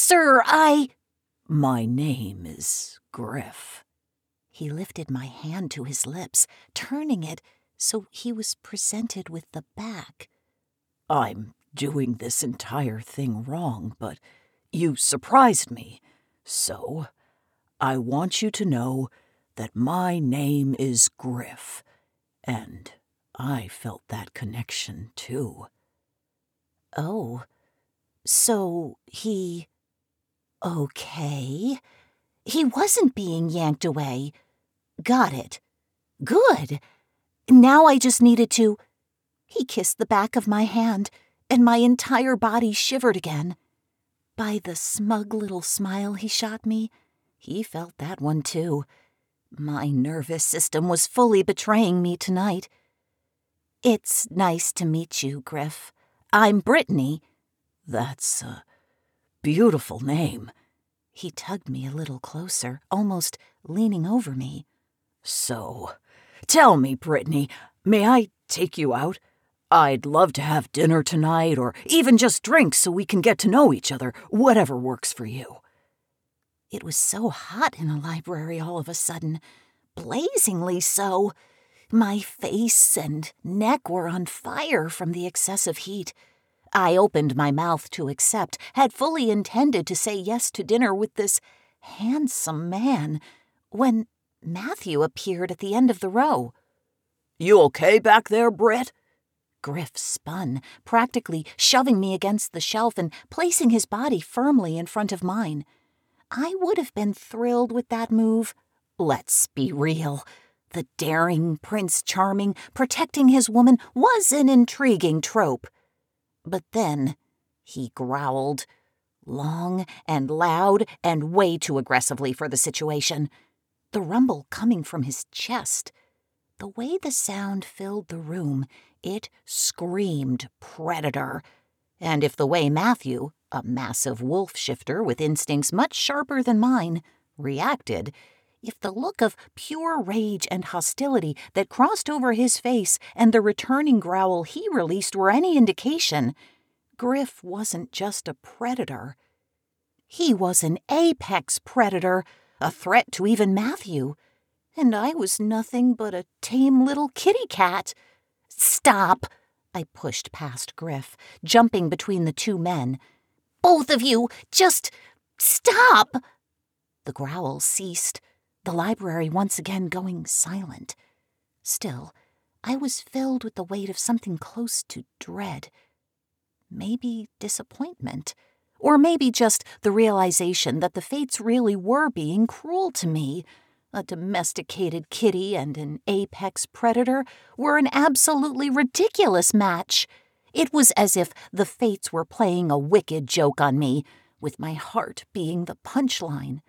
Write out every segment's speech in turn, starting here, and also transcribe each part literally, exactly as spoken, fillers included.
sir, I... My name is Griff. He lifted my hand to his lips, turning it so he was presented with the back. I'm doing this entire thing wrong, but you surprised me. So, I want you to know that my name is Griff, and I felt that connection too. Oh, so he... Okay. He wasn't being yanked away. Got it. Good. Now I just needed to... He kissed the back of my hand, and my entire body shivered again. By the smug little smile he shot me, he felt that one too. My nervous system was fully betraying me tonight. It's nice to meet you, Griff. I'm Brittany. That's a beautiful name. He tugged me a little closer, almost leaning over me. So, tell me, Brittany, may I take you out? I'd love to have dinner tonight, or even just drinks so we can get to know each other, whatever works for you. It was so hot in the library all of a sudden, blazingly so. My face and neck were on fire from the excessive heat. I opened my mouth to accept, had fully intended to say yes to dinner with this handsome man, when Matthew appeared at the end of the row. You okay back there, Britt? Griff spun, practically shoving me against the shelf and placing his body firmly in front of mine. I would have been thrilled with that move. Let's be real. The daring Prince Charming protecting his woman was an intriguing trope. But then he growled, long and loud and way too aggressively for the situation. The rumble coming from his chest. The way the sound filled the room, it screamed predator. And if the way Matthew, a massive wolf shifter with instincts much sharper than mine, reacted, if the look of pure rage and hostility that crossed over his face and the returning growl he released were any indication, Griff wasn't just a predator. He was an apex predator, a threat to even Matthew. And I was nothing but a tame little kitty cat. Stop! I pushed past Griff, jumping between the two men. Both of you, just stop! The growl ceased, the library once again going silent. Still, I was filled with the weight of something close to dread. Maybe disappointment, or maybe just the realization that the fates really were being cruel to me. A domesticated kitty and an apex predator were an absolutely ridiculous match. It was as if the fates were playing a wicked joke on me, with my heart being the punchline.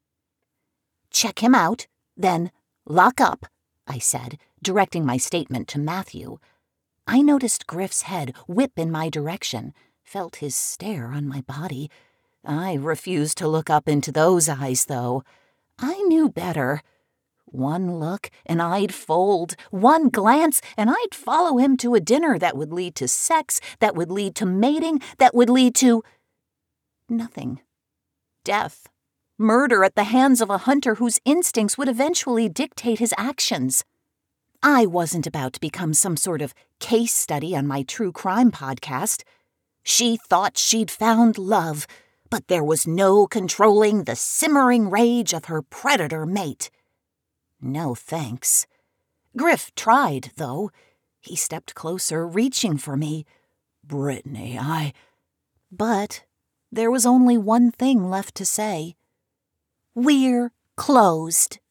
Check him out, then lock up, I said, directing my statement to Matthew. I noticed Griff's head whip in my direction, felt his stare on my body. I refused to look up into those eyes, though. I knew better. One look and I'd fold, one glance and I'd follow him to a dinner that would lead to sex, that would lead to mating, that would lead to... nothing. Death. Murder at the hands of a hunter whose instincts would eventually dictate his actions. I wasn't about to become some sort of case study on my true crime podcast. She thought she'd found love, but there was no controlling the simmering rage of her predator mate. No thanks. Griff tried, though. He stepped closer, reaching for me. Brittany, I... But there was only one thing left to say. We're closed.